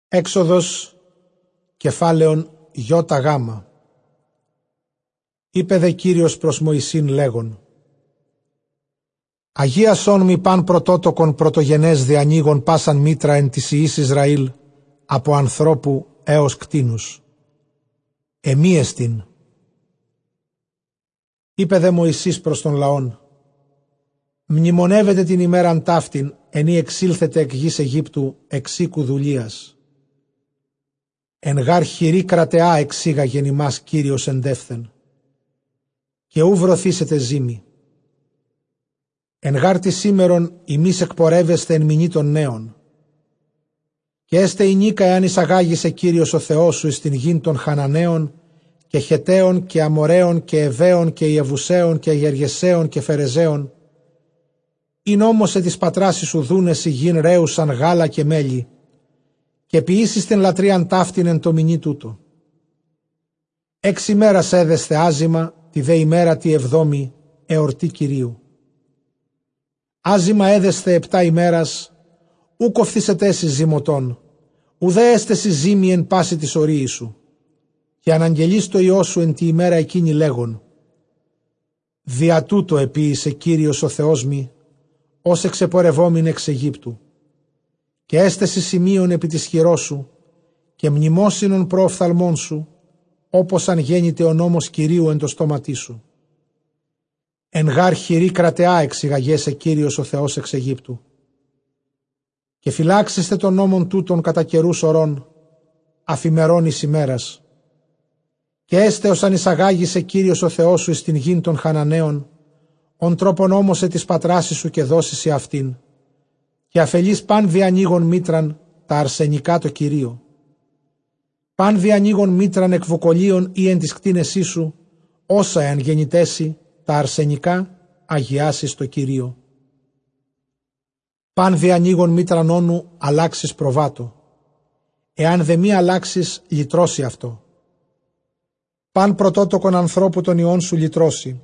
Έξοδος κεφάλαιον Ι-Γ. Είπε δε Κύριος προς Μωυσήν λέγον: Αγίασον μη παν πρωτότοκον πρωτογενές διανοίγων πάσαν μήτρα εν της ιής Ισραήλ, από ανθρώπου έως κτήνους. Εμίεστην. Είπε δε Μωυσής προς τον λαόν: Μνημονεύετε την ημέραν ταύτην, ενή εξήλθετε εκ γης Αιγύπτου εξ οίκου δουλείας. Εν γάρ χειρή κρατεά εξήγαγεν ημάς Κύριος εντεύθεν, και ου βρωθήσετε ζήμη. Εν γάρ τη σήμερον ημείς εκπορεύεστε εν μηνύ των νέων. Και έστε η νίκα εάν εισαγάγησε Κύριος ο Θεός σου εις την γην των Χαναναίων και Χεταίων και Αμοραίων και Εβαίων και Ιεβουσαίων και Γεργεσαίων και Φερεζαίων, ειν όμως της πατράσης σου δούνες η γην ρέουσαν γάλα και μέλι, και ποιήσεις την λατρείαν ταύτην εν το μηνύ τούτο. 6 ημέρας έδεσθε άζημα, τη δε ημέρα τη 7η εορτή Κυρίου. Άζημα έδεσθε 7 ημέρας, ου κοφθήσετε εσείς ζυμωτών, ουδέ έστεσι ζύμη εν πάση της ορίη σου, και αναγγελείς το Υιό σου εν τη ημέρα εκείνη λέγον: Δια τούτο επίησε Κύριος ο Θεός μη, ως εξεπορευόμην εξ Αιγύπτου, και έστεσι σημείων επί της χειρός σου, και μνημόσυνον προοφθαλμών σου, όπως αν γέννηται ο νόμος Κυρίου εν το στόματί σου. Εν γάρ χειρή κρατεά εξηγαγέσαι Κύριος ο Θεός εξ Αιγύπτου. Και φυλάξεστε των νόμων τούτων κατά καιρούς ωρών, αφημερών εις ημέρας. Και έστε ως αν εισαγάγησε Κύριος ο Θεός σου εις την γην των Χαναναίων, ον τρόπον όμως της πατράσης σου και δώσισι αυτήν, και αφελείς παν διανοίγων μήτραν τα αρσενικά το Κυρίο. Παν διανοίγων μήτραν εκβοκολίων ή εν της κτήνεσή σου, όσα εάν γεννητέσει τα αρσενικά αγιάσεις το Κυρίο. Παν διανοίγων μήτραν όνου αλλάξεις προβάτο, εάν δε μη αλλάξεις λυτρώσει αυτό. Παν πρωτότοκον ανθρώπου των ιών σου λυτρώσει.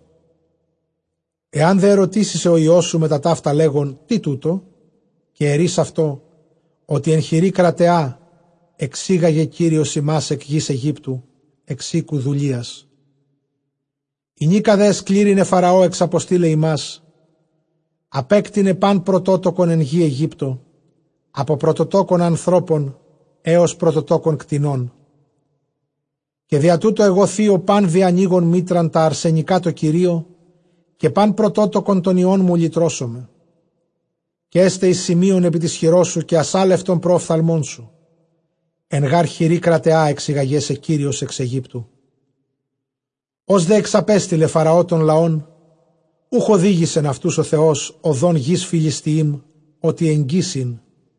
Εάν δε ερωτήσεις ο Υιός σου με τα ταύτα λέγον τι τούτο, και ερείς αυτό, ότι εν χειρή κρατεά εξήγαγε Κύριος ημάς εκ γης Αιγύπτου, εξ οίκου δουλείας. Η νίκα δε εσκλήρινε Φαραώ εξ αποστήλε ημάς, απέκτηνε παν πρωτότοκον εν γη Αιγύπτο, από πρωτοτόκον ανθρώπων έως πρωτοτόκον κτηνών. Και δια τούτο εγώ θείω παν διανοίγων μήτραν τα αρσενικά το Κυρίο, και παν πρωτότοκον των ιών μου λυτρώσομαι. Και έστε εις σημείων επί της χειρός σου και ασάλευτον προοφθαλμών σου. Εν γάρ χειρή κρατεά εξηγαγέσαι Κύριος εξ Αιγύπτου. Ως δε εξαπέστειλε Φαραώ των λαών, ούχ οδήγησεν αυτούς ο Θεός οδόν γης Φιλιστιήμ, ότι εγγύσιν.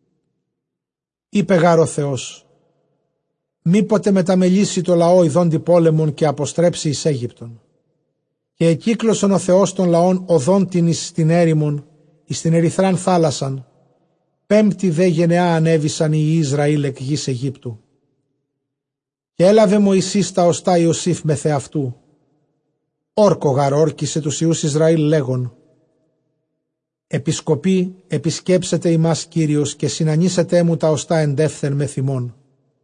Είπε γάρ ο Θεός: μήποτε μεταμελήσει το λαό ειδώντι πόλεμον και αποστρέψει εις Αίγυπτον. Και εκύκλωσον ο Θεός των λαών οδόν την εις την έρημον, εις την ερυθράν θάλασσαν, 5η δε γενεά ανέβησαν οι Ισραήλ εκ γης Αιγύπτου. Και έλαβε Μωυσής τα οστά Ιωσήφ με θεαυτού. Όρκο γαρ όρκησε τους ιούς Ισραήλ λέγον: Επισκοπή επισκέψετε ημάς Κύριος και συνανίσετε μου τα οστά εντεύθεν με θυμών.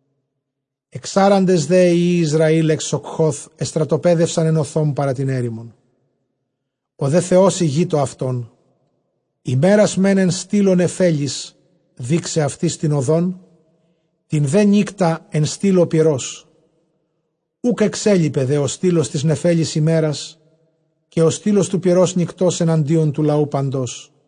Εξάραντες δε οι Ισραήλ εξ Σοκχώθ εστρατοπέδευσαν εν οθόμ παρά την έρημον. Ο δε Θεός ηγείτο αυτόν. Ημέρας μεν εν στήλων εφέλης δείξε αυτής την οδόν, την δε νύκτα εν στήλο πυρός. Ούκ εξέλιπε δε ο στήλος της νεφέλης ημέρας, και ο στήλος του πυρός νυκτός εναντίον του λαού παντός.